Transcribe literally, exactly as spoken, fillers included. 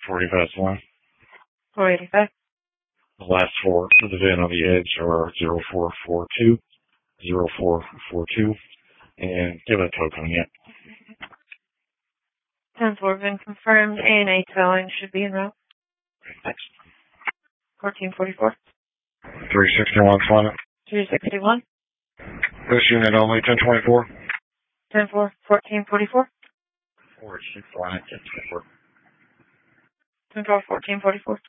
four eighty-five one. four eighty-five. The last four of the V I N on the edge are zero four four two, zero four four two, and give it a tow coming in. ten four been confirmed. A and A towing should be en route. Okay, thanks. fourteen forty-four. three sixty-one, Flynn. three sixty-one. This unit only, ten twenty-four. ten four, fourteen forty-four. four six one, ten twenty-four. ten four, fourteen forty-four.